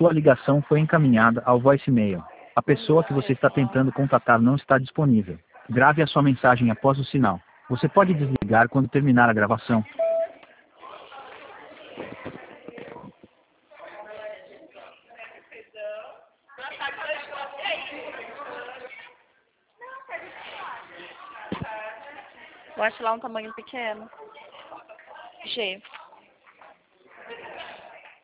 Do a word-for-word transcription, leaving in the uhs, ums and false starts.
Sua ligação foi encaminhada ao voicemail. A pessoa que você está tentando contatar não está disponível. Grave a sua mensagem após o sinal. Você pode desligar quando terminar a gravação. Eu acho lá um tamanho pequeno. G.